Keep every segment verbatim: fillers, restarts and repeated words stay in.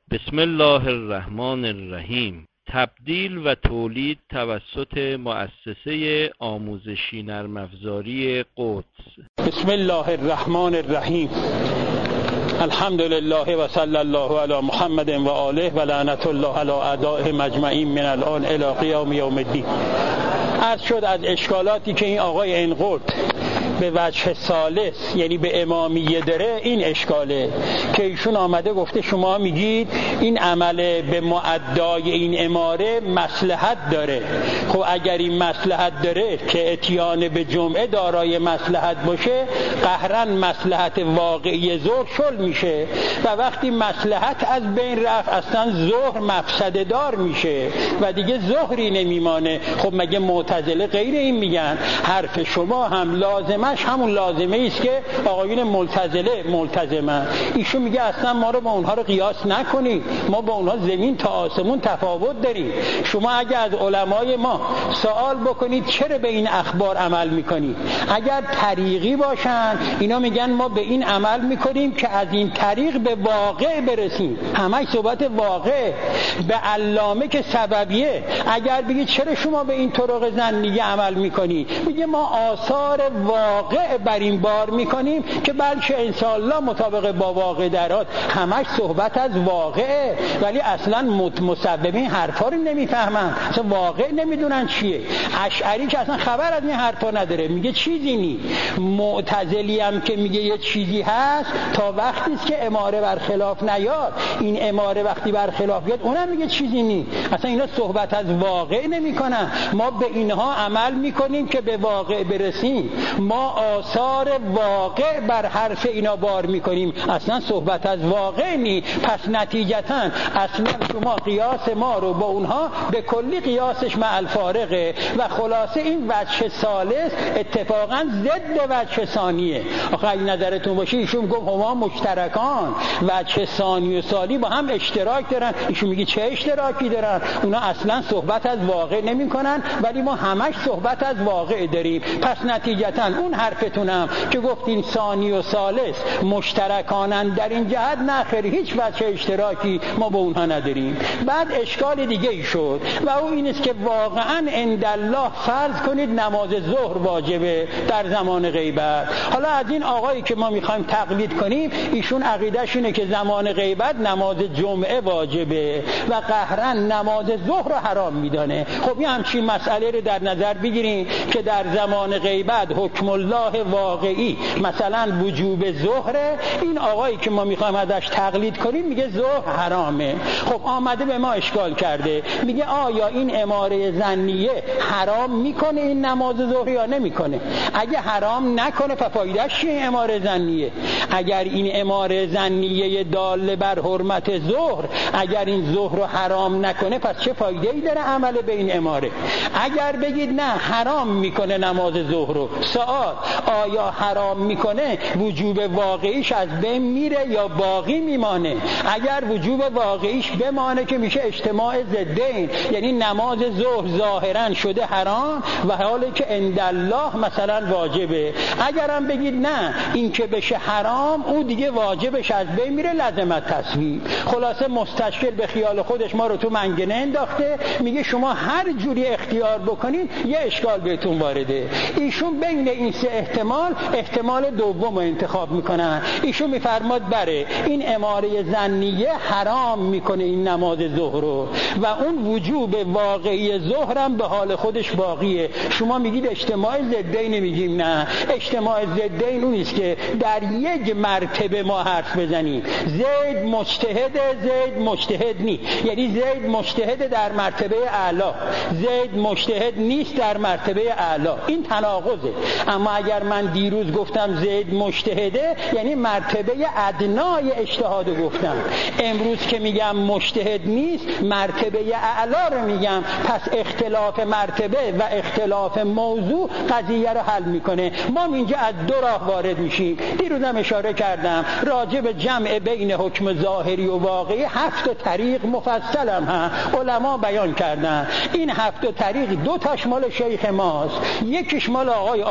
بسم الله الرحمن الرحیم. تبدیل و تولید توسط مؤسسه آموزشی نرم افزاری قدس. بسم الله الرحمن الرحیم. الحمد لله و صلی الله علی محمد و آله و لعنت الله علی اعدائه مجمعین من الان الی قیام یوم الدین. عرض شد از اشکالاتی که این آقای انقرد به وجه ثالث یعنی به امامیه داره، این اشکاله که ایشون آمده گفته شما میگید این عمل به معدای این اماره مصلحت داره. خب اگر این مصلحت داره که اتیان به جمعه دارای مصلحت باشه، قهرا مصلحت واقعی ظهر شل میشه و وقتی مصلحت از بین رفت اصلا ظهر مفسده دار میشه و دیگه ظهری نمیمانه. خب مگه معتزله غیر این میگن؟ حرف شما هم لازمه همون لازمه است که آقایون ملتزله ملتزمن. ایشون میگه اصلا ما رو با اونها رو قیاس نکنید، ما با اونها زمین تا آسمون تفاوت داریم. شما اگه از علمای ما سوال بکنید چرا به این اخبار عمل میکنید، اگر طریقی باشن اینا میگن ما به این عمل میکنیم که از این طریق به واقع برسیم. همش صحبت واقع. به علامه که سببیه. اگر بگید چرا شما به این طرق ظنیه عمل میکنید، میگه ما آثار واقع بر این بار میکنیم که بلکه انشاءالله مطابق با واقع درات. همش صحبت از واقعه، ولی اصلا مصوبین حرفا رو نمیفهمن، اصلا واقع نمیدونن چیه. اشعری که اصلا خبر از این حرفا نداره میگه چیزی نی. معتزلی هم که میگه یه چیزی هست تا وقتی است که اماره بر خلاف نیاد. این اماره وقتی بر خلاف بیاد اونم میگه چیزی نی. اصلا اینا صحبت از واقع نمیکنن. ما به اینها عمل میکنیم که به واقع برسیم. ما آثار واقع بر حرف اینا بار میکنیم، اصلا صحبت از واقع نی. پس نتیجتا اصلا شما قیاس ما رو با اونها به کلی قیاسش مع الفارقه و خلاصه این وجه ثالث اتفاقا ضد وجه ثانیه. آخه اگه نظرتون باشه ایشون گفت هما مشترکان، وجه ثانی و ثانی با هم اشتراک دارن. ایشون میگه چه اشتراکی دارن؟ اونا اصلا صحبت از واقع نمیکنن ولی ما همش صحبت از واقع داریم. پس نتیجتا اون حرفتونم که گفتین ثانی و ثالث مشترکانن در این جهت، نه خیر، هیچ وجه اشتراکی ما با اونها نداریم. بعد اشکال دیگه ای شد و او این است که واقعا عند الله فرض کنید نماز ظهر واجبه در زمان غیبت. حالا از این آقایی که ما میخوایم تقلید کنیم ایشون عقیدهش اینه که زمان غیبت نماز جمعه واجبه و قهرا نماز ظهر رو حرام میدانه. خب این همچین مسئله رو در نظر بگیریم که در زمان غیبت حکم الله واقعی مثلا وجوب ظهره. این آقایی که ما میخوایم ازش تقلید کنیم میگه ظهر حرامه. خب آمده به ما اشکال کرده، میگه آیا این اماره ظنیه حرام میکنه این نماز ظهر یا نمیکنه؟ اگه حرام نکنه پس فایدهش چیه اماره ظنیه؟ اگر این اماره ظنیه داله بر حرمت ظهر، اگر این ظهر رو حرام نکنه پس چه فایده ای داره عمل به این اماره؟ اگر بگید نه حرام میکنه نماز ظهر رو، سوال آیا حرام میکنه وجوب واقعیش از بین میره یا باقی میمانه؟ اگر وجوب واقعیش بمانه که میشه اجتماع ضدین، یعنی نماز ظهر ظاهرا شده حرام و حالی که عند الله مثلا واجبه. اگرم بگید نه این که بشه حرام او دیگه واجبش از بین میره، لازمت تصویب. خلاصه مستشکل به خیال خودش ما رو تو منگنه انداخته، میگه شما هر جوری اختیار بکنین یه اشکال بهتون وارده. ایشون بین این سه احتمال احتمال دوم رو انتخاب میکنن. ایشون میفرماد بره این اماره ظنیه حرام میکنه این نماز ظهر رو و اون وجوب واقعی ظهرم به حال خودش باقیه. شما میگید اجتماع ضدین، میگیم نه، اجتماع ضدین اون است که در یک مرتبه ما حرف بزنیم زید مجتهد زید مجتهد نی، یعنی زید مجتهد در مرتبه اعلی، زید مجتهد نیست در مرتبه اعلی. این تناقضه. اما اگر من دیروز گفتم زید مجتهده یعنی مرتبه ادنای اجتهاد گفتم، امروز که میگم مجتهد نیست مرتبه اعلا رو میگم. پس اختلاف مرتبه و اختلاف موضوع قضیه رو حل میکنه. ما اینجا از دو راه وارد میشیم. دیروزم اشاره کردم راجع به جمع بین حکم ظاهری و واقعی هفت طریق مفصل هم هست، علما بیان کردن. این هفت طریق دو تاش مال شیخ ماست، یکیش مال آقای آخونده،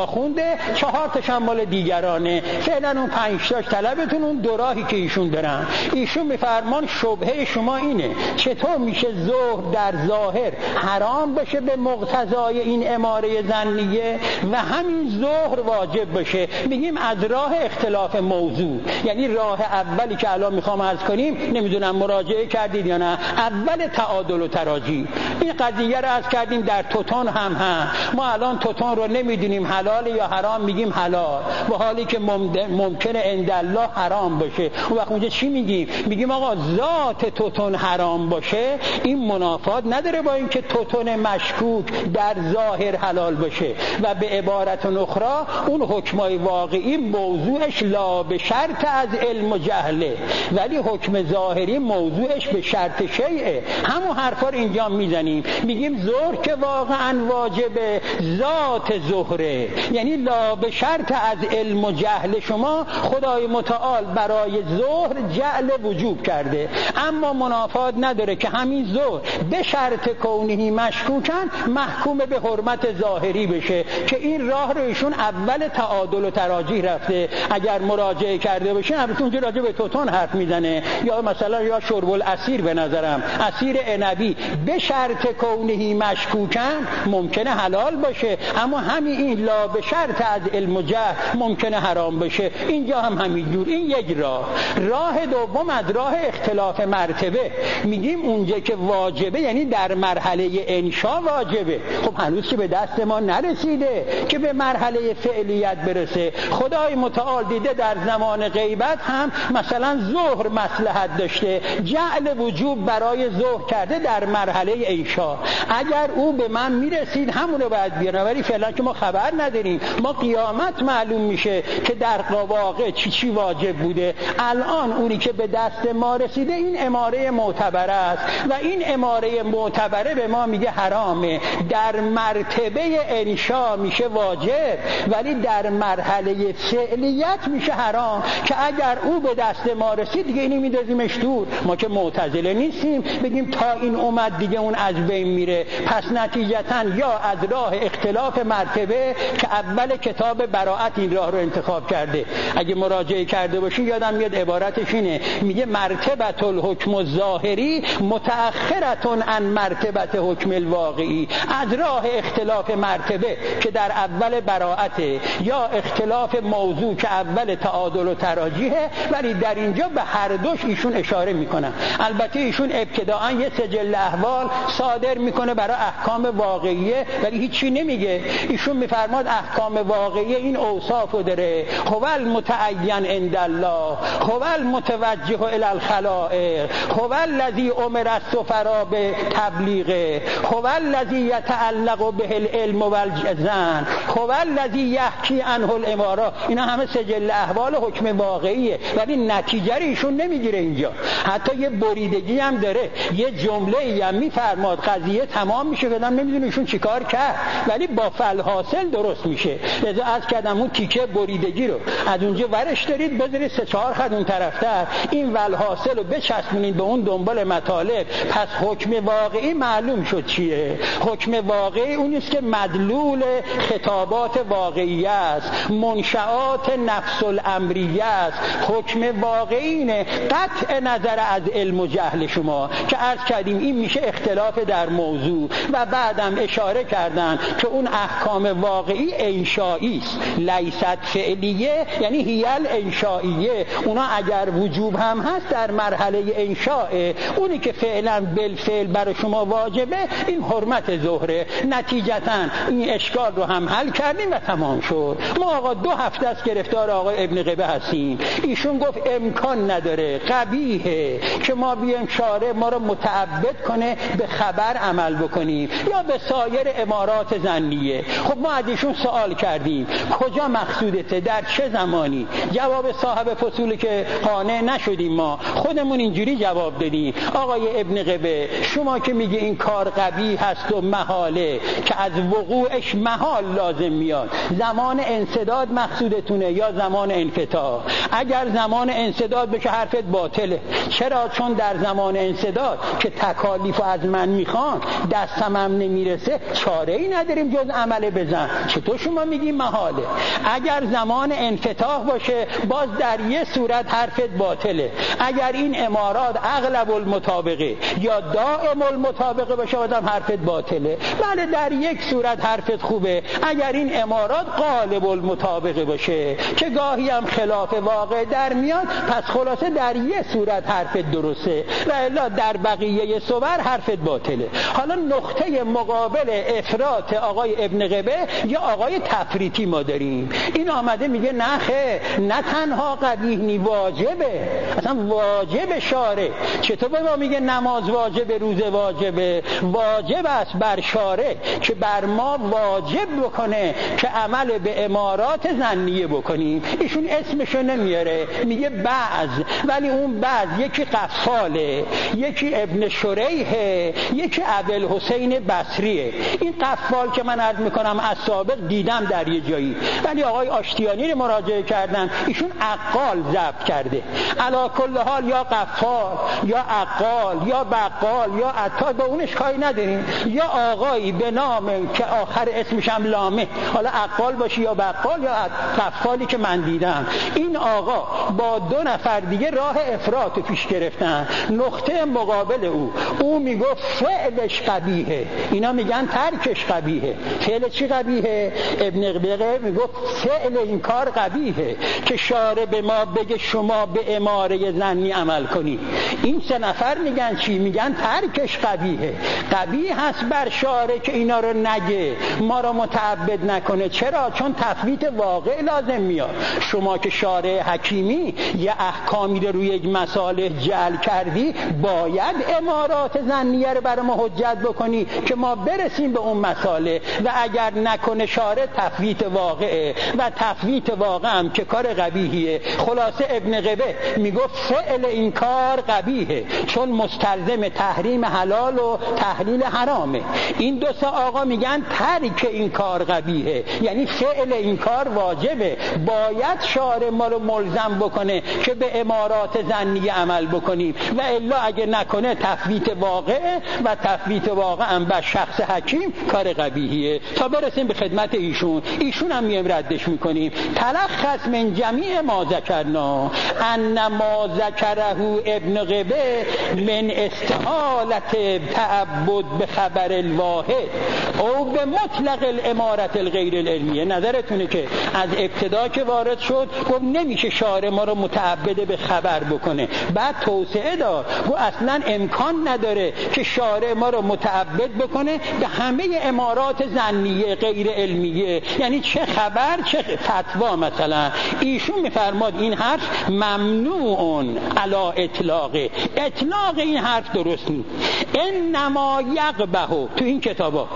چهار تاش هم مال دیگرانه، فعلا اون پنج تاش طلبتون، اون دو راهی که ایشون دارن. ایشون میفرمان شبهه شما اینه چطور میشه ظهر در ظاهر حرام بشه به مقتضای این اماره ظنیه و همین ظهر واجب بشه. میگیم از راه اختلاف موضوع، یعنی راه اولی که الان میخوام عرض کنیم، نمیدونم مراجعه کردید یا نه، اول تعادل و تراجی. این قضیه رو عرض کردیم در توتون هم هم ما الان توتون رو نمیدونیم حلال یا حرام، میگیم حلال و حالی که ممکنه عند الله حرام باشه. اون وقت اونجا چی میگیم؟ میگیم آقا ذات توتون حرام باشه، این منافات نداره با اینکه توتون مشکوک در ظاهر حلال باشه. و به عبارت اخرى اون حکمای واقعی موضوعش لا به شرط از علم و جهله، ولی حکم ظاهری موضوعش به شرط شیعه. همون حرفا رو اینجا میزنیم، میگیم ظهر که واقعا واجبه ذات ظهره، یعنی لا به شرط از علم و جهل شما خدای متعال برای ظهر جعل وجوب کرده، اما منافات نداره که همین ظهر به شرط کونهی مشکوکن محکوم به حرمت ظاهری بشه، که این راه رو ایشون اول تعادل و تراجیح رفته. اگر مراجعه کرده باشین البته اونجا راجع به توتون حرف میزنه، یا مثلا یا شرب العصیر، به نظرم عصیر عنبی به شرط کونهی مشکوکن ممکنه حلال باشه، اما همین این لا به شرط از علم و جهل ممکنه حرام باشه. اینجا هم همینجور. این یک راه. راه دوم از راه اختلاف مرتبه، میگیم اونجا که واجبه یعنی در مرحله انشا واجبه. خب هنوز که به دست ما نرسیده که به مرحله فعلیت برسه. خدای متعال دیده در زمان غیبت هم مثلا ظهر مصلحت داشته، جعل وجوب برای ظهر کرده در مرحله انشا. اگر او به من میرسید همونو باید بیارم، ولی فعلا که ما خبر نداریم. ما قیامت معلوم میشه که در واقع چی چی واجب بوده. الان اونی که به دست ما رسیده این اماره معتبره است و این اماره معتبره به ما میگه حرامه. در مرتبه انشا میشه واجب، ولی در مرحله فعلیت میشه حرام، که اگر او به دست ما رسید دیگه اینی میدازیمش دور. ما که معتزله نیستیم بگیم تا این اومد دیگه اون از بین میره. پس نتیجتا یا از راه اختلاف مرتبه که اول کتاب براءت این راه رو انتخاب کرده، اگه مراجعه کرده باشی یادم میاد عبارتش اینه، میگه مرتبت الحکم الظاهری متأخرتون عن مرتبت حکم الواقعی. از راه اختلاف مرتبه که در اول براءت، یا اختلاف موضوع که اول تعادل و تراجیحه، ولی در اینجا به هر دوش ایشون اشاره میکنن. البته ایشون ابتداعا یه سجل احوال صادر میکنه برای احکام واقعیه، ولی هیچی نمیگه. ایشون میفرماد احکام واقعیه این اوصافو داره: هو المتعین عند الله، هو المتوجه الی الخلائق، هو الذی امر السفرا به تبلیغه، هو الذی یتعلق به العلم والجزن، هو الذی یحکی عنه الامارات. اینا همه سجل احوال حکم واقعیه، ولی نتیجه ایشون نمیگیره اینجا. حتی یه بریدگی هم داره، یه جمله ای هم میفرماد قضیه تمام میشه، بدم نمیدونه ایشون چیکار کرد، ولی با فلحاصل درست میشه. لذا از کردم اون تیکه بریدگی رو از اونجا ورش دارید، بذارید سه چهار خط اون طرفتر، این والحاصل رو بچسبونید به اون دنبال مطالب. پس حکم واقعی معلوم شد چیه. حکم واقعی اونیست که مدلول خطابات واقعیه است، منشآت نفس الامریه است. حکم واقعی اینه، قطع نظر از علم و جهل شما که عرض کردیم این میشه اختلاف در موضوع. و بعدم اشاره کردن که اون احکام واقعی انشایی است، لیست فعلیه، یعنی هیل انشائیه. اونا اگر وجوب هم هست در مرحله انشاء، اونی که فعلا بالفعل برای شما واجبه این حرمت ظهره. نتیجتا این اشکال رو هم حل کردیم و تمام شد. ما آقا دو هفته است گرفتار آقای ابن قبه هستیم. ایشون گفت امکان نداره، قبیحه که ما بیایم شارع ما رو متعبد کنه به خبر عمل بکنیم یا به سایر امارات ظنیه. خب ما از ایشون سوال کردیم کجا مقصودته، در چه زمانی؟ جواب صاحب فصول که قانع نشدیم، ما خودمون اینجوری جواب دادیم: آقای ابن قبه شما که میگه این کار قبیح هست و محاله، که از وقوعش محال لازم لازم میاد. زمان انسداد مقصودتونه یا زمان انفتاح؟ اگر زمان انسداد بشه حرفت باطله. چرا؟ چون در زمان انسداد که تکالیف از من میخوان دستم هم نمیرسه، چاره ای نداریم جز عمل بزن. چطور شما میگی محاله؟ اگر زمان انفتاح باشه باز در یه صورت حرفت باطله. اگر این امارات اغلب المطابقه یا دائم المطابقه باشه بازم حرفت باطله. بله در یک صورت حرفت خوبه، اگر این امارات غالب المطابقه باشه که گاهی هم خلاف واقع در میاد، پس خلاصه در یک صورت حرفت درسته و الا در بقیه صور حرفت باطله. حالا نقطه مقابل افراط آقای ابن قبه یا آقای تفریطی ما داریم. این آمده میگه نه خیر، نه تنها قبیح نی، واجبه، اصلا واجب شارع. چطور به ما میگه نماز واجبه، روزه واجبه؟ واجب است بر شارع که بر ما واجب بکنه که عمل به امارات ظنیه بکنیم. ایشون اسمشو نمیاره، میگه بعض، ولی اون بعض یکی قفاله، یکی ابن شریحه، یکی ابوالحسین بصریه. این قفال که من عرض میکنم از سابق دیدم در یه جایی، ولی آقای آشتیانی رو مراجعه کردن، ایشون عقال ضبط کرده. علی کل حال یا قفال یا عقال یا بقال یا عطار، به اونش کاری نداریم. یا آقایی به نام که آخر اسمش هم لامه، حالا عقال باشه یا بقال یا قفالی که من دیدم، این آقا با دو نفر دیگه راه افراط پیش گرفتن. نقطه مقابل او او میگفت فعلش قبیحه، اینا میگن ترکش قبیحه. فعل چی قبیحه؟ ابن قبه میگفت فعل این کار قبیحه که شارع به ما بگه شما به اماره ظنی عمل کنی. این سه نفر میگن چی؟ میگن ترکش قبیحه. قبیح هست بر شارع که اینا رو نگه، ما رو متعبد نکنه. چرا؟ چون تفویت واقع لازم میاد. شما که شارع حکیمی یه احکامی رو روی یک مساله جعل کردی، باید امارات ظنیه رو برای ما حجت بکنی که ما برسیم به اون مساله. و اگر نکنه شارع، تفویت واقعه و تفویت واقع هم که کار قبیحیه. خلاصه ابن قبه میگفت فعل این کار قبیحه چون مستلزم تحریم حلال و تحلیل حرامه. این دو سه آقا میگن ترک این کار قبیحه، یعنی فعل این کار واجبه، باید شارع ما رو ملزم بکنه که به امارات ظنیه عمل بکنیم و الا اگه نکنه تفویت واقعه و تفویت واقع هم بر شخص حکیم کار قبیحیه. تا برسیم به خدمت ایشون، ایشون هم میم ردش میکنیم. تلخص من جمیع ما ذکرنا ان ما ذکره ابن قبه من استحالت تعبد به خبر الواحد او به مطلق الامارت الغیر العلمیه. نظرتونه که از ابتدا که وارد شد گفت نمیشه شارع ما رو متعبد به خبر بکنه، بعد توسعه داد گفت اصلا امکان نداره که شارع ما رو متعبد بکنه به همه امارات ظنیه غیر علمیه، یعنی چه خبر چه فتوا. مثلا ایشون میفرماد این حرف ممنوعون علا اطلاقه، اطلاق این حرف درست نیست. انما یقبه تو این کتابا،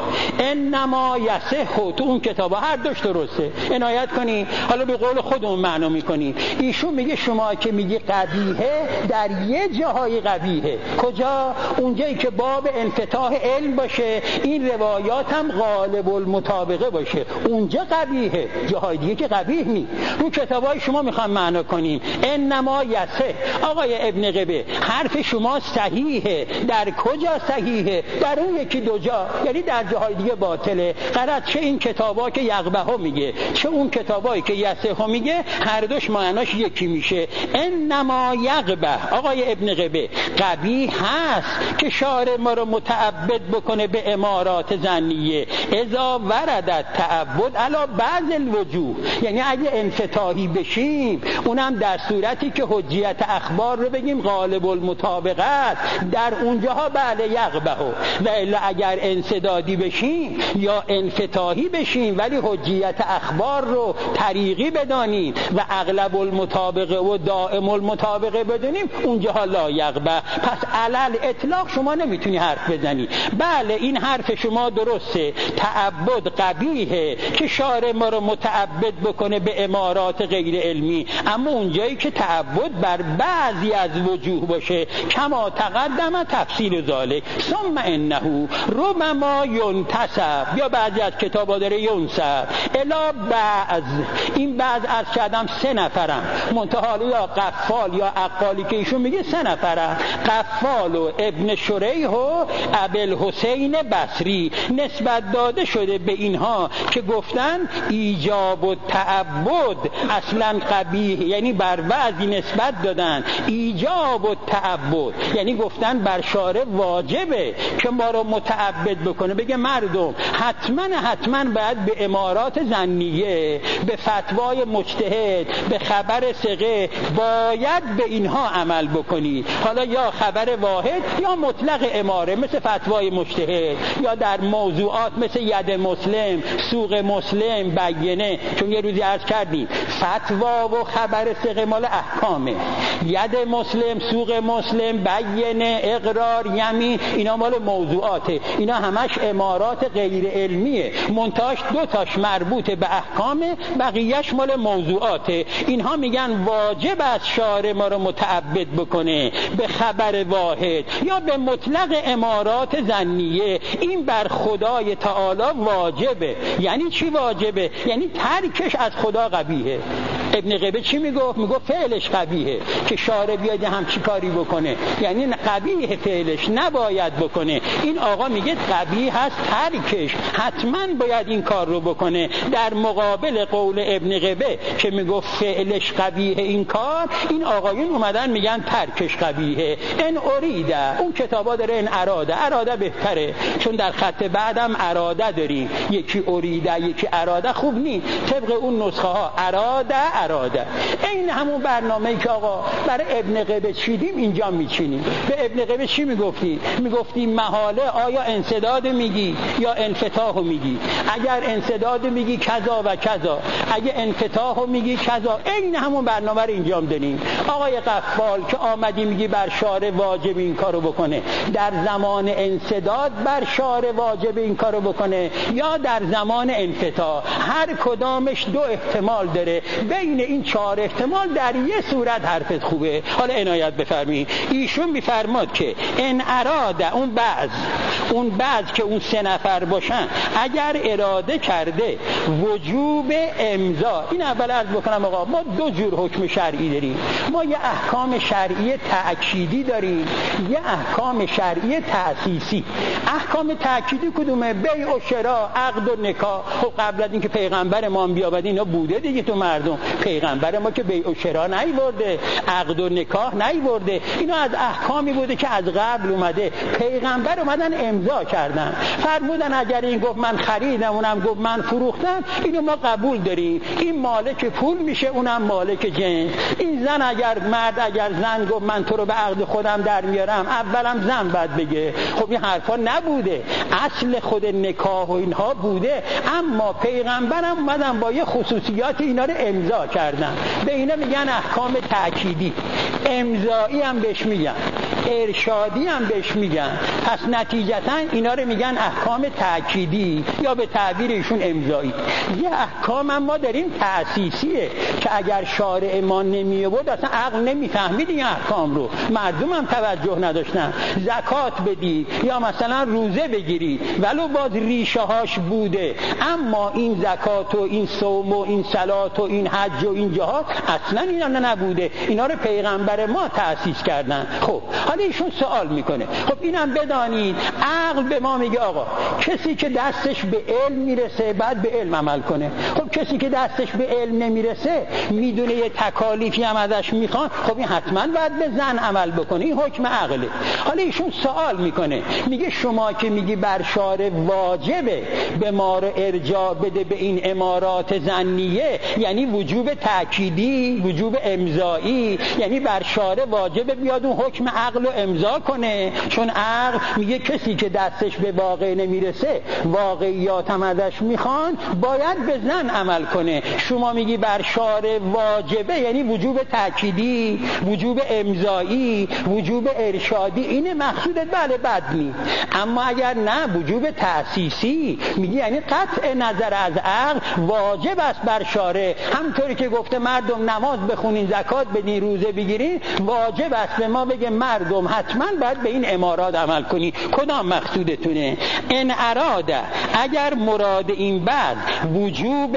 انما یصح تو اون کتابا، هر دوش درسته، عنایت کنی. حالا به قول خودمون معنا میکنی. ایشون میگه شما که میگی قبیحه، در یه جاهای قبیحه. کجا؟ اونجایی که باب انفتاح علم باشه، این روایات هم غالب المطابقه باشه، اونجا قبیحه. جاهای دیگه که قبیح نی. رو کتابای شما میخوام معنا کنیم. انما یصح آقای ابن قبه حرف شما صحیحه. در کجا صحیحه؟ در اون یکی دو جا، یعنی در جاهای دیگه باطله. قرات چه این کتابا که یقبه میگه چه اون کتابایی که یصح میگه، هر دوش معناش یکی میشه. انما یقبه آقای ابن قبه قبیح هست که شارع ما رو متعبد بکنه به امارات ظنیه اذا وردت تعبد علی بعض الوجوه، یعنی اگه انفتاحی بشیم اونم در صورتی که حجیت اخبار رو بگیم غالب المطابقه است، در اونجاها بله یقبه. و الا اگر انسدادی بشیم یا انفتاحی بشیم ولی حجیت اخبار رو طریقی بدانیم و اغلب المطابقه و دائم المطابقه بدونیم، اونجاها لا یقبه. پس علل اطلاق شما نمیتونی حرف بزنی. بله این حرف شما درسته، تعبد قبیحه که شارع ما رو متعبد بکنه به امارات غیر علمی، اما اونجایی که تعبد بر بعضی از وجوه باشه کما تقدم تفصیل ذالک ثم انه ربما ینتفع یحتسب، یا بعضی از کتابا داره ینسب، الا بعض. این بعض از کردم سه نفرم، منتها یا قفال یا عقالی که ایشون میگه سه نفرم، قفال و ابن شریح و ابوالحسین بصری. نسبت داده شده به اینها که گفتن ایجاب و تعبد اصلا قبیح، یعنی بر بعضی نسبت دادن ایجاب و تعبد، یعنی گفتن بر شارع واجبه که ما رو متعبد بکنه، بگه مردم حتما حتما باید به امارات ظنیه، به فتوای مجتهد، به خبر ثقه باید به اینها عمل بکنی. حالا یا خبر واحد یا مطلق اماره مثل فتوای مجتهد، یا در موضوعات مثل ید مسلم، سوق مسلم، بینه. چون یه روزی عرض کردیم فتوا و خبر ثقه مال احکامه، ید مسلم، سوق مسلم، بینه، اقرار، یمین، اینا مال موضوعاته. اینا همش امارات غیر علمیه، منتاش دو تاش مربوط به احکامه، بقیهش مال موضوعاته. اینها میگن واجب از شارع ما رو متعبد بکنه به خبر واحد یا به مطلق امارات ظنیه. این بر خدای تعالی واجبه. یعنی چی واجبه؟ یعنی ترکش از خدا قبیحه. ابن قبه چی میگفت؟ میگفت فعلش قبیحه، که شارع بیاد هم چی کاری بکنه، یعنی قبیح فعلش، نباید بکنه. این آقا میگه قبیح هست ترکش، حتما باید این کار رو بکنه. در مقابل قول ابن قبه که میگفت فعلش قبیح این کار، این آقایون اومدن میگن ترکش قبیحه. ان اریده، اون کتابا داره ان اراده، اراده بهتره، چون در خط بعدم اراده داریم، یکی اریده یکی اراده، خوب نیست. طبق اون نسخه ها اراده اراده. این همون برنامه‌ای که آقا برای ابن قبه چیدیم اینجا میچینیم. به ابن قبه چی میگفتیم؟ میگفتیم محاله آیا انسداد میگی یا انفتاح میگی؟ اگر انسداد میگی کذا و کذا، اگه انفتاح میگی کذا. این همون برنامه رو اینجا هم داریم. آقای قفال که آمدی میگی بر شارع واجب این کارو بکنه، در زمان انسداد بر شارع واجب این کارو بکنه یا در زمان انفتاح، هر کدامش دو احتمال داره. بین این چهار احتمال در یه صورت حرفت خوبه. حالا عنایت بفرمایید، ایشون میفرماد که ان اراده، اون بعض اون بعض که اون سه نفر باشن، اگر اراده کرده وجوب امضا. این اول عرض بکنم آقا ما دو جور حکم شرعی داریم. ما یه احکام شرعی تأکیدی داریم، یه احکام شرعی تأسیسی. احکام تأکیدی کدومه؟ بیع و شراء، عقد و نکاح. خب قبل از اینکه پیغمبر ما بیاد اینا بوده دیگه تو مردم. پیغمبر ما که بیع و شراء نیورده، عقد و نکاح نیورده. اینا از احکامی بوده که از قبل اومده، پیغمبر اومدن امضا کردن، فرمودن اگر این گفت من خریدم اونم گفت من فروختم، اینو ما قبول داریم. این مالک پول میشه، اونم مالک جنس. این زن اگر مرد اگر زن گفت من تو رو به عقد خودم در میارم، اولم زن باید بگه. خب این حرفا نبوده، اصل خود نکاح و اینها بوده، اما پیغمبرم اومدن با یه خصوصیات اینا رو امضا کردن. به اینا میگن احکام تأکیدی. امضایی هم بهش میگن، ارشادی هم بهش میگن. پس نتیجتا اینا رو میگن احکام تأکیدی یا به تعبیر ایشون امضایی. یه احکام هم ما داریم تأسیسیه که اگر شارع ما نمی‌آورد اصلا عقل نمیفهمید این احکام رو، مردم هم توجه نداشتن. زکات بدی یا مثلا روزه بگیری ولو باز ریشه هاش بوده، اما این زکات و این صوم و این صلات و این حج و این جهاد اصلا اینا نبوده. اینا رو پیغمبر ما تأسیس کردن. خب حالا ایشون سوال میکنه، خب اینم بدانید عقل به ما میگه آقا کسی که دستش به علم میرسه بعد به علم عمل کنه. خب کسی که دستش به علم نمیرسه میدونه یه تکالیفی هم ازش میخوان، خب این حتما باید به زن عمل بکنه. این حکم عقله. حالا ایشون سوال میکنه، میگه شما که میگی بر شارع واجبه به ما رو ارجاع بده به این امارات ظنیه، یعنی وجوب تأکیدی، وجوب امضایی، یعنی بر شارع واجبه بیاد اون حکم عقل رو امضا کنه، چون عقل میگه کسی که دستش به واقع نمیرسه واقعیات هم ازش میخوان باید به زن عمل کنه. شما میگی بر شارع واجبه یعنی وجوب تأکیدی، وجوب امضایی، وجوب ارشادی. اینه مقصودت؟ بله بد نیست. اما اگر نه وجوب تأسیسی میگی یعنی قطع نظر از عقل واجب است بر شارع. همونطوری که گفته مردم نماز بخونین، زکات بدین، روزه بگیرین، واجب است به ما بگه مردم مردم حتما باید به این امارات عمل کنی. کدام مقصودتونه؟ ان اراده، اگر مراد این بعد وجوب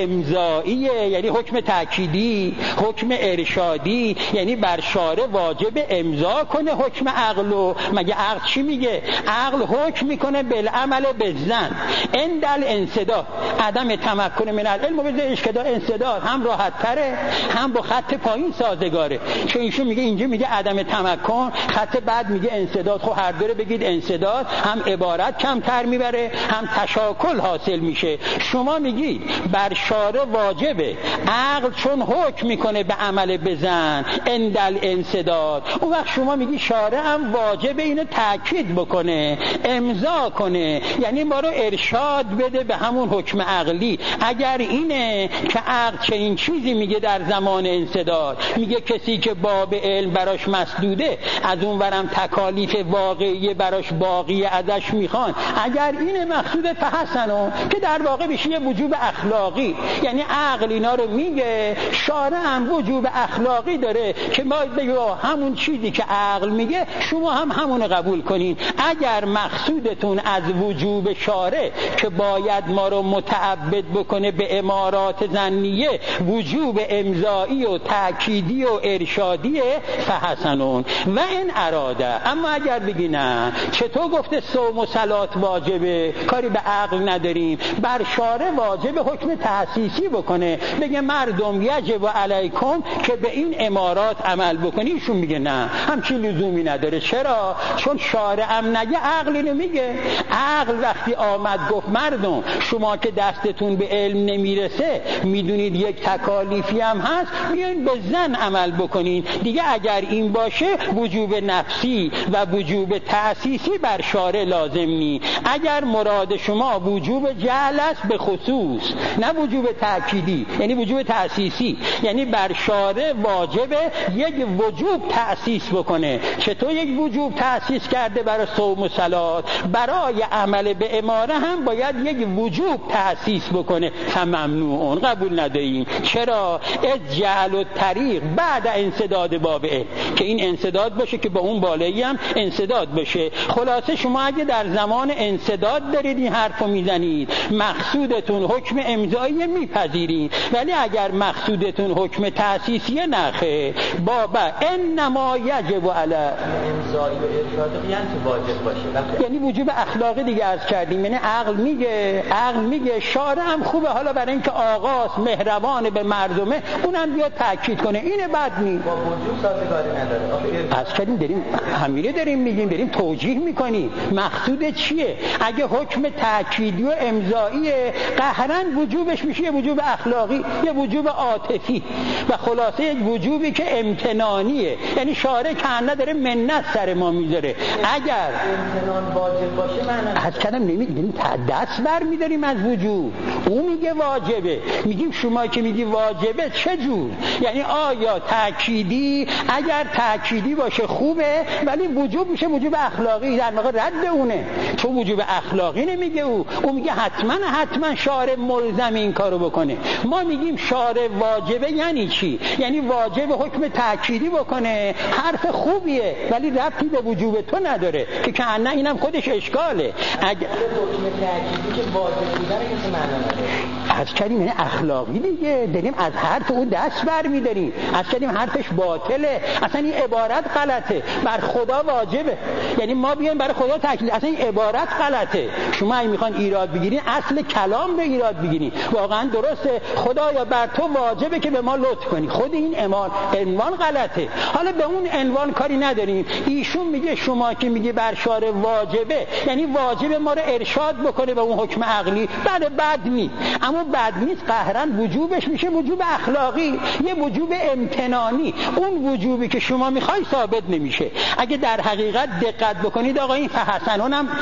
امضاییه، یعنی حکم تأکیدی، حکم ارشادی، یعنی بر شارع واجب امضا کنه حکم عقلو. مگه عقل چی میگه؟ عقل حکم میکنه بالعمل بالظن اندل انسداد، عدم تمکن من العلم و بزنش که دا انسداد هم راحت تره هم با خط پایین سازگاره. چون ایشون میگه اینجا میگه عدم تمکن، خط بعد میگه انسداد. خب هر دوره بگید انسداد، هم عبارت کمتر میبره هم تشاکل حاصل میشه. شما میگید بر شارع واجبه، عقل چون حکم میکنه به عمل بزن اندل انسداد، اون وقت شما میگی شارع هم واجبه اینو تأکید بکنه، امضا کنه، یعنی ما رو ارشاد بده به همون حکم عقلی. اگر اینه که عقل چه این چیزی میگه در زمان انسداد، میگه کسی که باب علم براش مسدوده، از اون ورم تکالیف واقعی براش باقی ازش میخوان، اگر اینه مقصود فحسنو، که در واقع بشه یه وجوب اخلاقی، یعنی عقل اینا رو میگه، شارع هم وجوب اخلاقی داره که ما بگیم همون چیزی که عقل میگه شما هم همون قبول کنین. اگر مقصودتون از وجوب شارع که باید ما رو متعبد بکنه به امارات ظنیه وجوب امضایی و تأکیدی و ارشادیه فحسنون و این اراده. اما اگر بگی نه، چطور گفته صوم و صلات واجبه، کاری به عقل نداریم، بر شارع واجب حکم تأسیسی بکنه، بگه مردم یجب علیکم که به این امارات عمل بکنی، ایشون میگه نه همچین لزومی نداره. چرا؟ چون شارع هم نگه عقل اینو میگه. عقل وقتی آمد گفت مردم شما که دستتون به علم نمیرسه، میدونید یک تکالیفی هم هست، بیاین به زن عمل بکنین دیگه. اگر این باشه وجوب نفسی و وجوب تأسیسی بر شارع لازم نی. اگر مراد شما وجوب جعل است به خصوص، نه وجوب تأکیدی، یعنی وجوب تأسیسی، یعنی بر شارع واجبه یک وجوب تأسیس بکنه. چطور یک وجوب تأسیس کرده برای صوم و صلات، برای عمل به اماره هم باید یک وجوب تأسیس بکنه. فممنوعون، قبول نداریم. چرا؟ از جعل و طریق بعد انسداد باب علم، که این انسداد باشه که با اون بالایی هم انسداد باشه. خلاصه شما اگه در زمان انسداد دارید این حرفو میزنید، مقصودتون حکم امضایی میپذیرین، ولی اگر مقصودتون حکم تأسیسیه نخه. بابا انما یجب علی امضایی و ارشاد یعنی واجب باشه، یعنی وجوب اخلاقی دیگه عرض کردیم. یعنی عقل میگه، عقل میگه شارع هم خوبه، حالا برای اینکه آغاز مهربان به مردمه اونم بیاد تاکید کنه، اینه بد نی، با وجوب سازگاری نداره. از کردیم داریم همینه داریم میگیم، داریم توجیه میکنیم مقصود چیه. اگه حکم تأکیدی و امضایی قهرن وجوبش میشه یه وجوب اخلاقی، یه وجوب عاطفی، و خلاصه یک وجوبی که امتنانیه، یعنی شارع کنه داره منت سر ما میذاره. اگر امتنان واجب باشه معنی از کردم نمیگیم دست بر میداریم از وجوب، اون میگه واجبه، میگیم شما که میگی واجبه چجور؟ یعنی آیا تأکیدی؟ اگر تأکیدی باشه خوبه، ولی وجوب میشه وجوب اخلاقی، در واقع رد اونه، چون وجوب اخلاقی نمیگه او، او میگه حتما حتما شارع ملزم این کارو بکنه. ما میگیم شارع واجبه یعنی چی؟ یعنی واجب حکم تأکیدی بکنه، حرف خوبیه ولی ربطی به وجوب تو نداره، که کنه اینم خودش اشکاله. اگر حکم تأکیدی که واجب بودن که معنی نداره، از کردیم یعنی اخلاقی دیگه، داریم از حرف اون دست بر میداریم، از کردیم حرفش باطله، اصلا این عبارت غلطه، بر خدا واجبه، یعنی ما بیایم برای خدا تأکید، اصلا این عبارت غلطه. شما اگه میخوان ایراد بگیرین اصل کلام به ایراد بگیرین، واقعا درسته خدایا بر تو واجبه که به ما لطف کنی، خود این عنوان عنوان غلطه، حالا به اون عنوان کاری نداریم. ایشون میگه شما که میگه بر شارع واجبه، یعنی واجب ما رو ارشاد بکنه به اون حکم عقلی، بله بد نی، اما بد نیست قهرن وجوبش میشه وجوب اخلاقی، یه وجوب امتنانی. اون وجوبی که شما میخوای ثابت نمیشه. اگه در حقیقت دقت بکنید آقا این فحسنون هم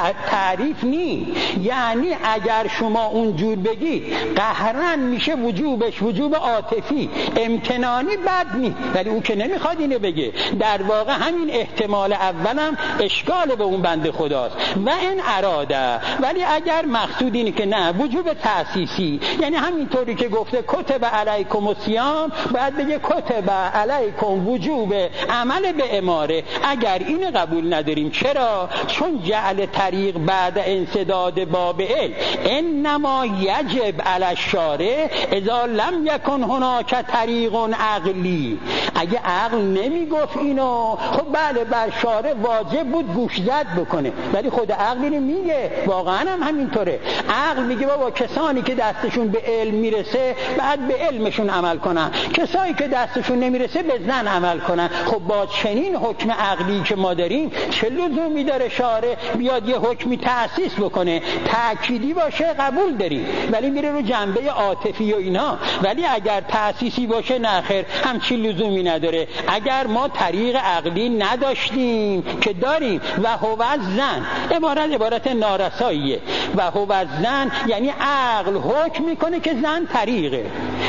تعریف نی، یعنی اگر شما اونجور بگی قهرن میشه وجوبش وجوب عاطفی، امتنانی بد نی، ولی او که نمیخواد اینو بگه. در واقع همین احتمال اولم اشکال به اون بنده خداست. و این اراده، ولی اگر مقصود اینه که نه وجوب تأسیسی، یعنی همینطوری که گفته کتب علیکم الصیام، باید بگه کتب علیکم وجوب عمل به اماره. اگر این قبول نداریم، چرا؟ چون جعل طریق بعد انسداد باب علم انما یجب علی الشارع اذا لم یکن هناک طریق عقلی. اگه عقل نمیگفت اینو، خب بله بر شارع واجب بود گوش زد بکنه، ولی خود عقل اینو میگه، واقعا هم همینطوره. عقل میگه بابا کسانی که دستشون به علم میرسه بعد به علمشون عمل کنن، کسایی که دستشون نمیرسه به زن عمل کنن. خب با چنین حکم عقلی که ما داریم چه لزومی داره شارع بیاد یه حکمی تأسیس بکنه؟ تأکیدی باشه قبول داریم، ولی میره رو جنبه عاطفی و اینا. ولی اگر تأسیسی باشه نه خیر، همچی لزومی نداره. اگر ما طریق عقلی نداشتیم که داریم، و هو زن عبارت عبارت نارساییه، و هو زن یعنی عقل حکم میکنه که زن طریقه.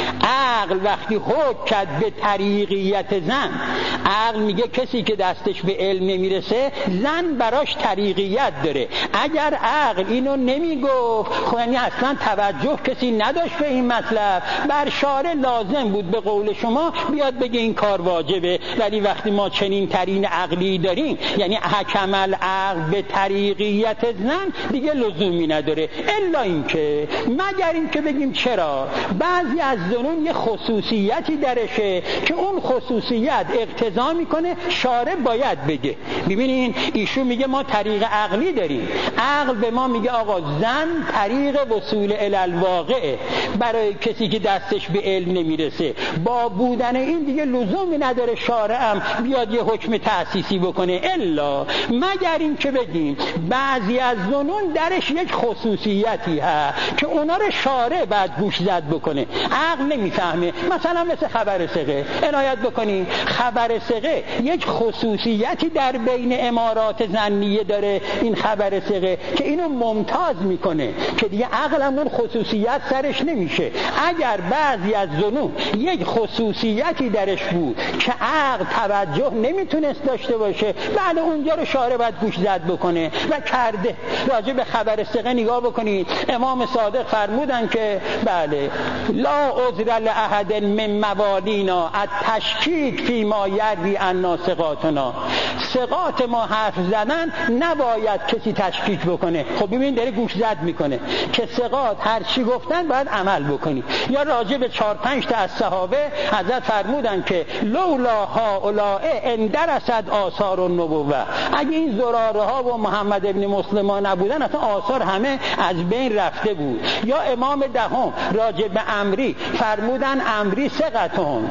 عقل وقتی حکم کرد به طریقیت زن، عقل میگه کسی که دستش به علم نمیرسه زن براش طریقیت داره. اگر عقل اینو نمیگفت، خب یعنی اصلا توجه کسی نداشت به این مطلب، بر شارع لازم بود به قول شما بیاد بگه این کار واجبه. ولی وقتی ما چنین ترین عقلی داریم، یعنی حکم العقل به طریقیت زن، دیگه لزومی نداره. الا اینکه مگر اینکه بگیم چرا بعضی از زنون یه خصوصیتی درشه که اون خصوصیت اقتضا میکنه شارع باید بگه. ببینین ایشون میگه ما طریق عقلی داریم، عقل به ما میگه آقا زن طریق وصول الی الواقعه برای کسی که دستش به علم نمیرسه. با بودن این دیگه لزومی نداره شارع هم بیاد یه حکم تأسیسی بکنه. الا مگر این که بگیم بعضی از زنون درش یک خصوصیتی هست که اونا رو شارع بعد گوش زد بکنه. عقل نمیفهمه، مثلا مثل خبر ثقه. عنایت بکنیم خبر ثقه یک خصوصیتی در بین امارات ظنیه داره، این خبر ثقه که اینو ممتاز میکنه که دیگه عقل هم اون خصوصیت سرش نمیشه. اگر بعضی از ظنون یک خصوصیتی درش بود که عقل توجه نمیتونست داشته باشه، بله اونجا رو شارع باید گوش زد بکنه و کرده. راجع به خبر ثقه نگاه بکنید، امام صادق فرمودن که بله لا عذر لأحد من موالینا التشکیک فی ما یروی عنا ثقاتنا. ثقات ما حرف زدن نباید کسی تشکیک بکنه. خب ببین داره گوش زد میکنه که ثقات هر چی گفتن باید عمل بکنی. یا راجع به چهار پنج تا از صحابه حضرت فرمودن که لولا هؤلاء اندرست آثار النبوه. اگه این زراره ها و محمد ابن مسلم نبودن اصلا آثار همه از بین رفته بود. یا امام دهم راجع به عمری فرمودن عمری ثقتون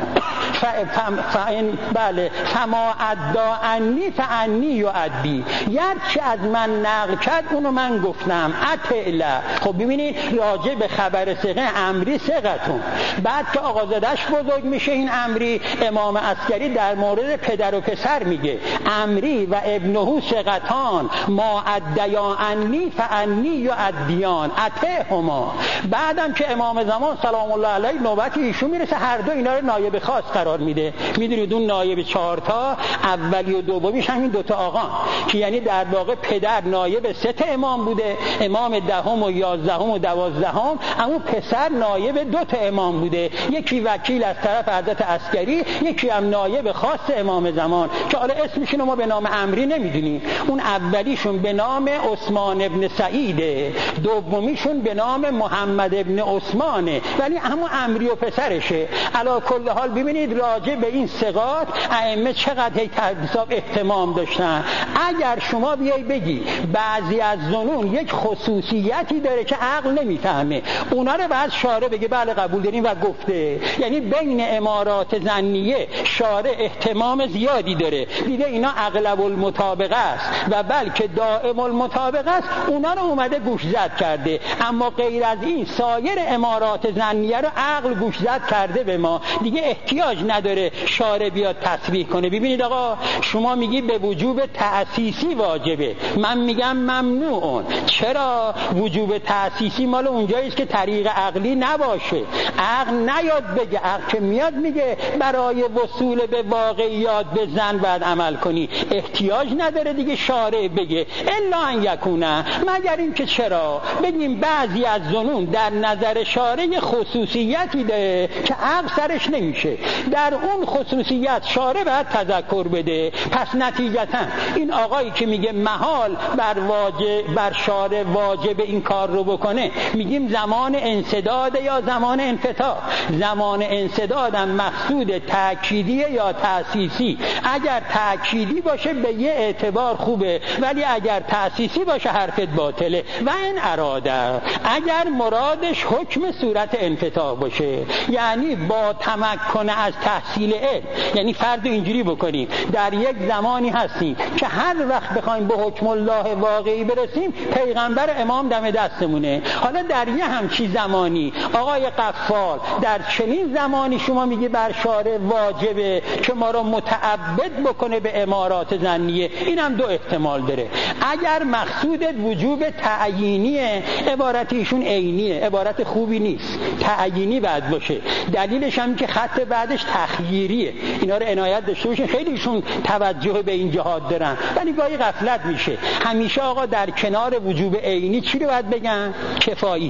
فاین بله فما ادعا انی فانی یعدی، یرچه از من نقل کرد اونو من گفتم اتعلا. خب ببینید راجع به خبر ثقه عمری ثقتون. بعد که آقا زادش بزرگ میشه این عمری، امام عسکری در مورد پدر و پسر میگه عمری و ابنهو ثقتان ما ادعا انی فانی یعدیان اتهما. بعدم که امام زمان سلام الله علیه نوبت ایشون میرسه، هر دو اینا رو نایب خاص قرار میده. میدونید اون نایب چهارتا، اولی و دومیش همین دوتا آقا که یعنی در واقع پدر نایب سه تا امام بوده، امام دهم و یازدهم و دوازدهم، اما پسر نایب دو تا امام بوده، یکی وکیل از طرف حضرت عسکری، یکی هم نایب خاص امام زمان که حالا اسمشون ما به نام عمری نمیدونیم. اون اولیشون به نام عثمان ابن سعیده، دومیشون به نام محمد ابن عثمانه، ولی همون عمری و پسرشه. علی کل حال ببینید راجع به این ثقات ائمه چقدر حساب اهتمام داشتن. اگر شما بیای بگی بعضی از ظنون یک خصوصیتی داره که عقل نمیفهمه، اونا رو بعد شارع بگه بله قبول داریم و گفته، یعنی بین امارات ظنیه شارع اهتمام زیادی داره، دیگه اینا اغلب المطابقه است و بلکه دائم المطابقه است، اونا رو اومده گوش زد کرده. اما غیر از این سایر امارات ظنیه رو عقل گوش زد کرده به ما، دیگه احتیاج نداره شارع بیاد تصریح کنه. ببینید آقا شما میگی به وجوب تأسیسی واجبه، من میگم ممنوعون. چرا؟ وجوب تأسیسی مال اونجاییست که طریق عقلی نباشه. عقل نیاد بگه، عقل که میاد میگه برای وصول به واقعیات به زن باید عمل کنی، احتیاج نداره دیگه شارع بگه الا ان یکونه، مگر این که چرا بگیم بعضی از ظنون در نظر شارع خصوصیتی داره که عقل سرش نمیشه. در اون خصوصیت شارع باید تذکر بده. پس نتیجتا این آقایی که میگه محال بر واجب بر شارع واجب این کار رو بکنه، میگیم زمان انسداد یا زمان انفتاح. زمان انسدادم مقصود تأکیدیه یا تأسیسی؟ اگر تأکیدی باشه به یه اعتبار خوبه، ولی اگر تأسیسی باشه حرفت باطله. و این اراده اگر مرادش حکم صورت انفتاح باشه، یعنی با تمکن از تحصیل علم، یعنی فرض اینجوری بکنیم در یک زمانی هستیم که هر وقت بخوایم به حکم الله واقعی برسیم پیغمبر امام دم دستمونه. حالا در یه همچی زمانی آقای قفال در چنین زمانی شما میگی بر شارع واجبه که ما رو متعبد بکنه به امارات ظنیه. اینم دو احتمال داره. اگر مقصودت وجوب تعیینیه، عبارت ایشون عینیه، عبارت خوبی نیست، تعیینی باید باشه. دلیلش هم که خط بعدش تخییریه. اینا رو عنایت داشته باشین، خیلی ایشون توجه به این جهات دارن ولی گاهی غفلت میشه. همیشه آقا در کنار وجوب عینی چی رو باید بگن؟ کفایی.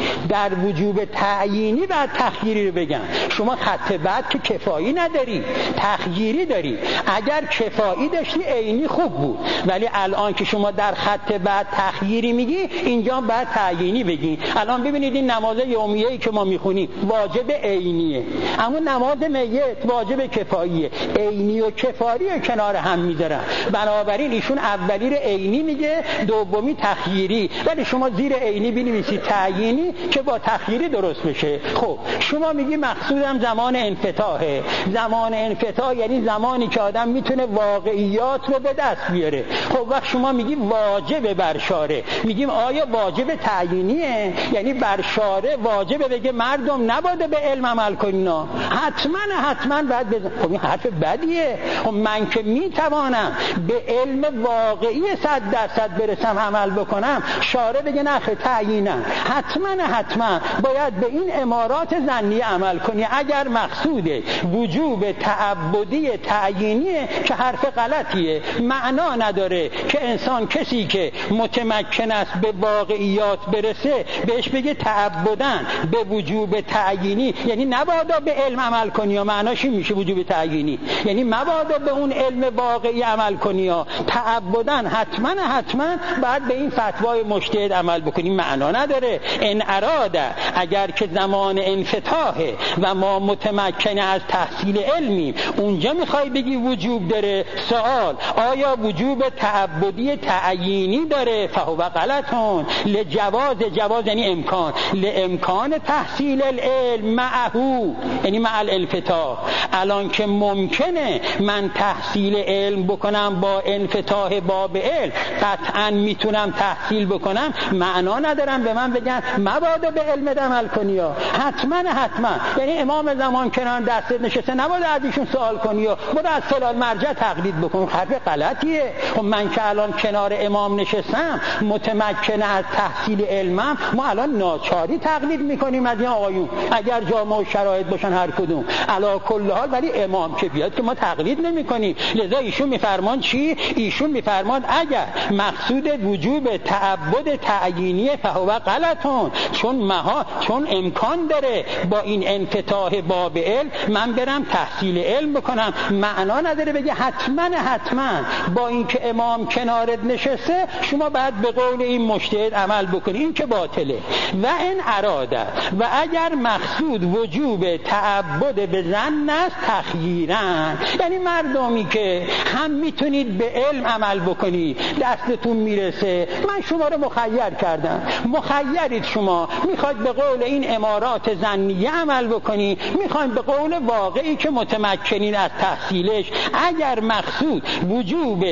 در وجوب تعیینی باید تخییری رو بگن. شما خط بعد که کفایی نداری، تخییری داری. اگر کفایی داشتی عینی خوب بود، ولی الان که شما در خط بعد تخییری میگی، اینجا باید تعیینی بگی. الان ببینید این نماز یومیه‌ای که ما میخونیم واجب عینیه، اما نماز میت واجب کفاییه. عینی و کفاری رو کنار هم میذارن. بنابراین ایشون اولی رو عینی میگه، دومی تخییری، ولی شما زیر عینی بنویسید تعیینی که با تخییری درست بشه. خب شما میگی مقصودم زمان انفتاحه. زمان انفتاح یعنی زمانی که آدم میتونه واقعیات رو به دست بیاره. خب وقت شما میگی واجب بر شارع، میگیم آیا واجب تعیینیه؟ یعنی بر شارع واجب بگه مردم نباید به علم عمل کنینا، حتما حتما باید بزن. خب این حرف بدیه. خب من که میتوانم به علم واقعی صد درصد برسم عمل بکنم، شارع بگه نه تعیینم، حتما حتما باید به این امارات ظنی عمل کنی. اگر مقصود وجوب تعبدی تعیینیه که حرف غلطیه، معنا نداره که انسان کسی که متمکن است به واقعیات برسه بهش بگه تعبدن به وجوب تعیینی، یعنی مبادا به علم عمل کنی. یا معناش این میشه وجوب تعیینی یعنی مبادا به اون علم واقعی عمل کنی، یا تعبدن حتما حتما بعد به این فتوای مجتهد عمل بکنی. معنا نداره. ان اراده اگر که زمان انفتاحه و ما متمکن از تحصیل علمی، اونجا میخوای بگی وجوب داره. سوال آیا وجوب تعبدی تعیینی داره؟ فهو غلطون. لجواز، جواز یعنی امکان، لامکان تحصیل العلم معهو یعنی مع الانفتاح. الان که ممکنه من تحصیل علم بکنم با انفتاح باب علم، قطعا میتونم تحصیل بکنم، معنا ندارم به من بگن مبادا به علم عمل کنی. یا حتما حتما یعنی امام زمان کنار دستت نشسته نباید از ایشون سوال کنی و برو از فلان مرجع تقلید بکن. حرف غلطیه. خب من که الان کنار امام نشستم متمکن از تحصیل علمم، ما الان ناچاری تقلید میکنیم از این آقایون اگر جامعه و شرایط باشن هر کدوم. علا کل حال ولی امام که بیاد که ما تقلید نمیکنیم. لذا ایشون میفرمان چی؟ ایشون میفرمان اگر مقصود وجوب تعبد تعیینی فهو غلطون، چون مها چون امکان داره با این انفتاح باب علم من برم تحصیل علم بکنم، معنا نداره بگه حتما حتما با اینکه امام کنارت نشسته شما باید به قول این مجتهد عمل بکنی. این که باطله. و این اراده و اگر مقصود وجوب تعبد به ظن است تخییرن، یعنی مردمی که هم میتونید به علم عمل بکنی دستتون میرسه، من شما رو مخیر کردم، مخیرید شما، میخواید به قول این امارات ظنیه عمل بکنی، میخواید به قول واقعی که متمکنین از تحصیلش. اگر مقصود وجوب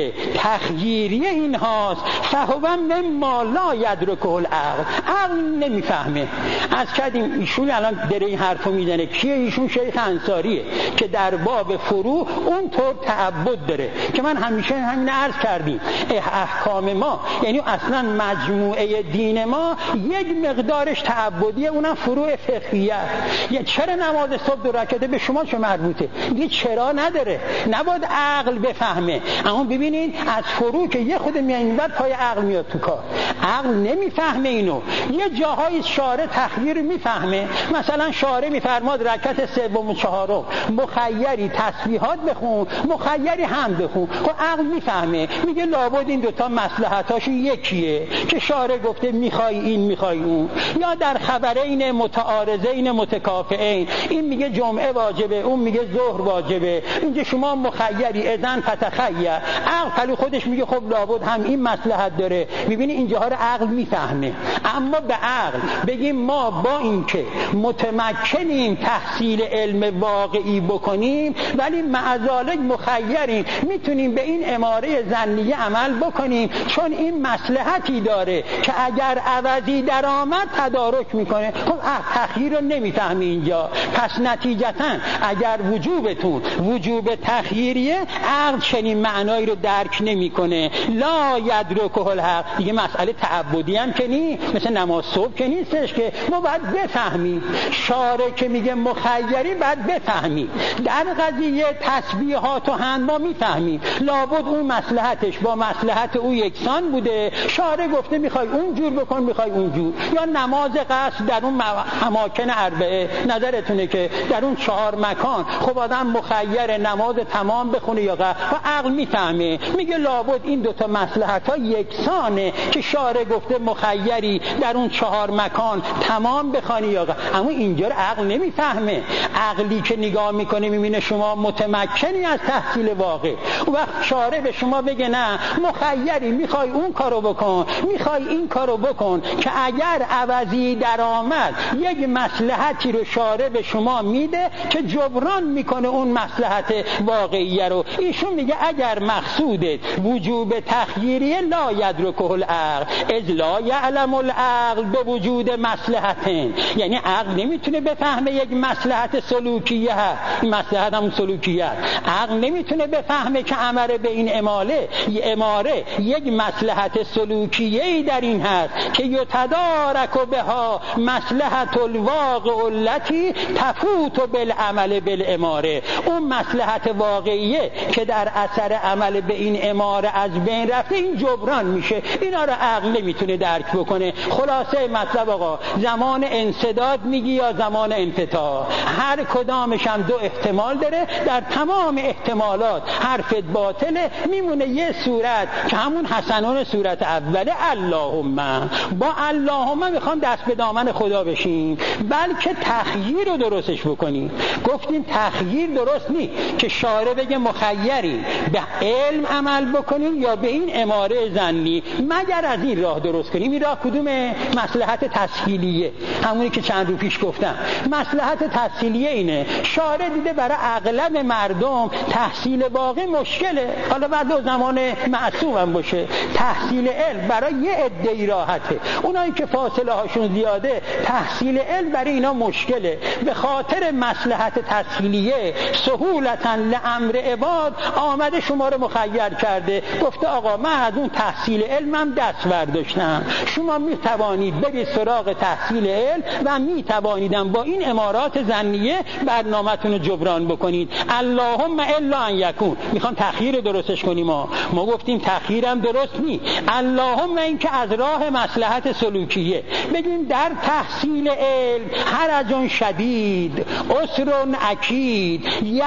تخییری این هاست فهو مما لا یدرکه العقل، عقل نمیفهمه. از کردیم ایشون الان در این حرفو میزنه. کیه ایشون؟ شیخ انصاریه که در باب فروع اون طور تعبد داره که من همیشه همین عرض کردیم احکام ما یعنی اصلا مجموعه دین ما یک مقدارش تعبدیه، اونم فروع فقهیه. یه چرا نماز صبح دو رکعته به شما چه مربوطه؟ یه چرا نداره، نباید عقل بفهمه. اما ببینید از فروع که یه خود میایین بعد پای عقل میاد تو کار، عقل نمیفهمه اینو. یه جاهای شارع تخییر میفهمه، مثلا شارع میفرماد رکعت سوم و چهارم چهارم مخیری تسبیحات بخون، مخیری هم بخون. خب عقل میفهمه، میگه لابد این دوتا مصلحتاش یکیه که شارع گفته میخوای این میخوای اون. یا در خبرین متعارضین متکافئین، این میگه جمعه واجبه، اون میگه ظهر واجبه، اینجا شما مخیری اذن فتخیر. عقل پلو خودش میگه خب لابد هم این مصلحت داره. میبینی اینجاها رو عقل میفهمه. اما به عقل بگیم ما با اینکه متمکنیم تحصیل علم واقعی بکنیم ولی معذالک مخیریم، میتونیم به این اماره ظنیه عمل بکنیم چون این مصلحتی داره که اگر عوضی در آمد تدارک میکنه. خب تخییر رو نمیفهمی اینجا، پس نتیجتا اگر وجوبتون وجوب تخییریه، عقل چنین معنایی رو درک نمیکنه. لا یدرکه الحق. دیگه مسئله تعبدی هم که نی، مثل نماز صبح که نیستش که ما باید بفهمیم. شارع که میگه مخیری باید بفهمیم. در قضیه تسبیحات و هم ما میفهمیم لابد اون مصلحتش با مصلحت او یکسان بوده. شارع گفته میخوای اون جور بکن، میخوای اون جور. یا نماز قصر در اون اماکن اربعه، نظرتونه که در اون چهار مکان خب آدم مخیر نماز تمام بخونه یا قصر. و عقل میفهمه، میگه لابد این دوتا مصلحت ها یکسانه که شارع گفته مخیری در اون چهار مکان تمام بخوانی یا قصر. اما اینجا رو عقل نمیفهمه. عقلی که نگاه میکنه میبینه شما متمکنی از تحصیل واقع، اون وقت شارع به شما بگه نه مخیری، میخوای اون کارو بکن، میخوای این کارو بکن، که اگر عوضی در آمد یک مصلحتی رو شارع به شما میده که جبران میکنه اون مصلحت واقعی رو. ایشون میگه اگر مقصودت وجوب تخییریه لا یدرکه العقل اذ لا یعلم العقل به وجود مصلحتین. یعنی عقل نمیتونه بفهمه یک مصلحت سلوکیه هست، این مصلحت هم سلوکیه هست. عقل نمیتونه بفهمه که امر به این اماله اماره یک مصلحت سلوکیه‌ای در این هست که یتدارک بها مصلحت الواقع التي تفوت بالعمل بالاماره. اون مصلحت واقعیه که در اثر عمل به این اماره از بین رفته، این جبران میشه. اینا رو عقل نمیتونه درک بکنه. خلاصه مطلب آقا، زمان انسداد میگی یا زمان انفتاح، هر کدامش هم دو احتمال داره. در تمام احتمالات حرفت باطله، میمونه یه صورت که همون حسنون صورت اوله. اللهم با اللهم میخوام دست به دامن خدا بشیم، بلکه تخییر رو درستش بکنیم. گفتیم تخییر درست نی که شارع بگه مخیری به علم عمل بکنیم یا به این اماره ظنی، مگر از این راه درست کنیم. این راه کدومه؟ مصلحت تسهیلیه، همونی که چند رو پیش گفتم. مصلحت تسهیلیه اینه شارع دیده برای اغلب مردم تحصیل واقع مشکله، حالا بعد زمان معصوم هم باشه، تحصیل علم برای یه عده‌ای راحته، اونایی که فاصله هاشون زیاده تحصیل علم برای اینا مشکله. به خاطر مصلحت تسهیلیه سهولتاً لامر عباد آمده شما رو مخیر کرده، گفته آقا من از اون تحصیل علمم دست برداشتم، شما می توانید برید سراغ تحصیل علم و می توانیدم با این امارات ظنیه برنامه‌تون رو جبران بکنید. اللهم الا ان یکون. میخوام تأخیر درستش کنیم. ما ما گفتیم تأخیرم درست نی. اللهم این که از راه مصلحت سلوکیه بگیم در تحصیل علم حرج شدید عسر اکید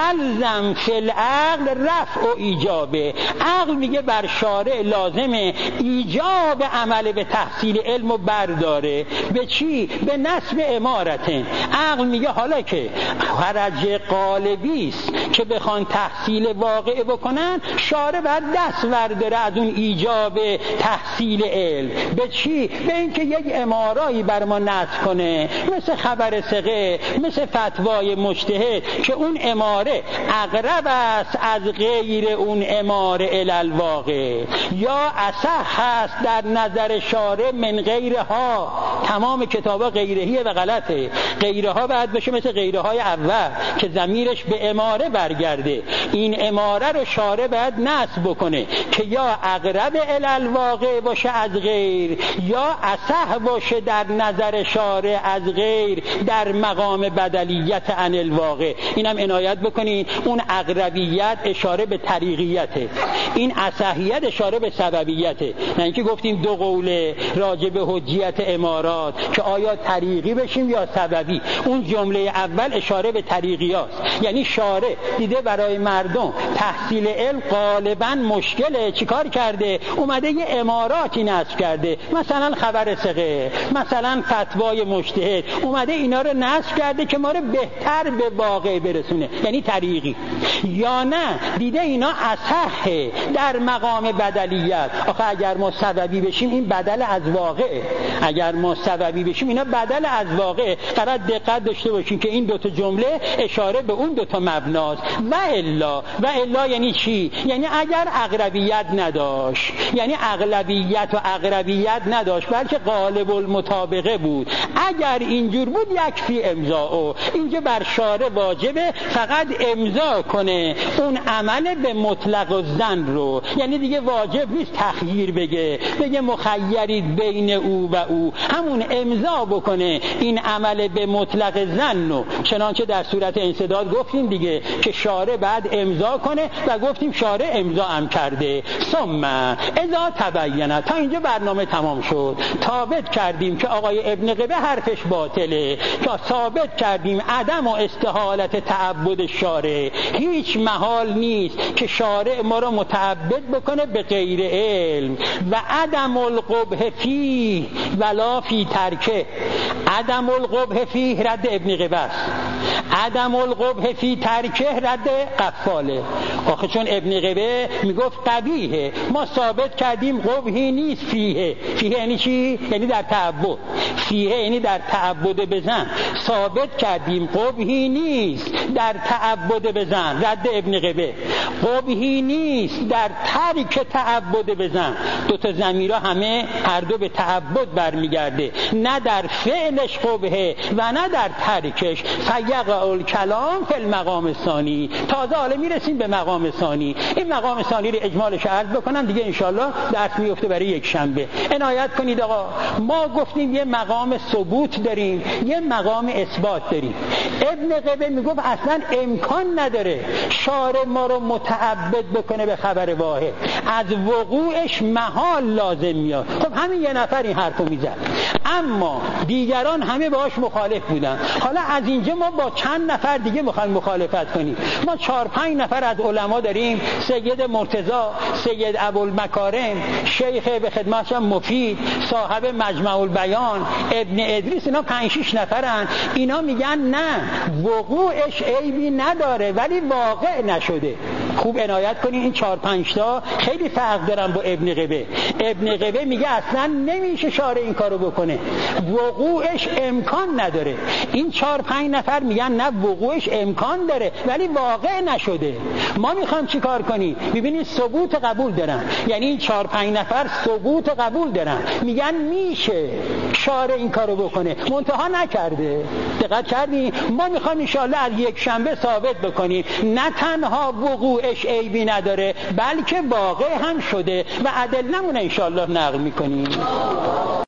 یلزم فی العقل رفع و ایجابه. عقل میگه بر شارع لازمه ایجاب عمل به تحصیل علم و برداره. به چی؟ به نسب امارتن. عقل میگه حالا که حرج قالبی است که بخوان تحصیل واقع بکنن، شارع باید دست برداره از اون ایجاب تحصیل علم. به چی؟ به اینکه یک امارایی بر ما نصب کنه، مثل خبر ثقه، مثل فتوای مجتهد، که اون اماره اقرب است از غیر اون اماره الالواقع، یا اصح هست در نظر شارع من غیرها. تمام کتابا غیرهیه و غلطه. غیرها باید بشه مثل غیرهای اول که ضمیرش به اماره برگرده. این اماره رو شارع باید نصب بکنه که یا اقرب الالواقع باشه از غیر، یا اصح باشه در نظر شارع از غیر در مقام بدلیت عن الواقع. اینم عنایت بکنید. اون اقربیت اشاره به طریقیته، این اصحیت اشاره به سببیته. نه اینکه گفتیم دو قول راجع به حجیت امارات داد که آیا طریقی بشیم یا سببی. اون جمله اول اشاره به طریقی هاست، یعنی شارع دیده برای مردم تحصیل علم غالبا مشکله، چیکار کرده؟ اومده یه اماراتی نصب کرده، مثلا خبر ثقه، مثلا فتوای مجتهد، اومده اینا رو نصب کرده که ما رو بهتر به واقع برسونه، یعنی طریقی. یا نه دیده اینا اصحه در مقام بدلیت. آخه اگر ما سببی بشیم این بدل از واقعه، اگر ما سببی بشیم اینا بدل از واقعه. قرار دقت داشته باشین که این دوتا جمله اشاره به اون دوتا مبناست. و الا و الا یعنی چی؟ یعنی اگر اقربیت نداشت، یعنی اغلبیت و اقربیت نداشت بلکه غالب المطابقه بود، اگر اینجور بود یکفی امضاء، اینجا بر شارع واجبه فقط امضا کنه اون عمل به مطلق الظن رو، یعنی دیگه واجب نیست تخییر بگه بگه مخیرید بین او و او، همون امضا بکنه این عمل به مطلق ظن رو. چنانچه در صورت انسداد گفتیم دیگه که شارع بعد امضا کنه و گفتیم شارع امضا هم کرده. ثم اذا تبینه، تا اینجا برنامه تمام شد. ثابت کردیم که آقای ابن قبه حرفش باطله، که ثابت کردیم عدم و استحالت تعبد شارع، هیچ محال نیست که شارع ما را متعبد بکنه به غیر علم. و عدم القبح فیه ولا فی ترکه، عدم القبح فیه رد ابن قبه است، عدم القبح فی ترکه رد قفاله. آخه چون ابن قبه میگفت قبیحه، ما ثابت کردیم قبحی نیست فیه. فیه یعنی چی؟ یعنی در تعبد. فیه یعنی در تعبد بزن. ثابت کردیم قبحی نیست در تعبد بزن، رد ابن قبه. قبحی نیست در ترک تعبد بزن. دو تا ضمیرها همه هر دو به تعبد برمیگرده، نه در فعلش قبحه و نه در ترکش. فیقع الکلام فی المقام الثانی. تازه حالا میرسیم به مقام ثانی. این مقام ثانی رو اجمالش عرض بکنم دیگه انشالله درس میفته برای یک شنبه. عنایت کنید آقا، ما گفتیم یه مقام ثبوت داریم، یه مقام اثبات داریم. ابن قبه میگفت اصلا امکان نداره شارع ما رو متعبد بکنه به خبر واحد، از وقوعش محال لازم میاد. خب همین یه نفر این حرفو میزد، اما دیگران همه باهاش مخالف بودن. حالا از اینجا ما با چند نفر دیگه میخوایم مخالفت کنیم. ما چهار پنج نفر از علما داریم، سید مرتضی، سید ابوالمکارم، شیخ به خدمتشم مفید، صاحب مجمع البیان، ابن ادریس، اینا پنج شش نفرن. اینا میگن نه وقوعش عیبی نداره ولی واقع نشده. خوب عنایت کنین این چهار پنج تا خیلی فرق دارن با ابن قبه. ابن قبه میگه اصلا نمیشه شارع این کارو بکنه، وقوعش امکان نداره. این چهار پنج نفر میگن نه وقوعش امکان داره ولی واقع نشده. ما میخوام چی کار کنیم؟ ببینید ثبوت قبول دارن، یعنی این چهار پنج نفر ثبوت قبول دارن، میگن میشه شارع این کارو بکنه، منتها نکرده. دقت کردین؟ ما میخوام ان شاء الله از یک شنبه ثابت بکنیم نه تنها وقوعش عیبی نداره بلکه واقع هم شده و ادله نمونه ان شاء الله نقل میکنیم.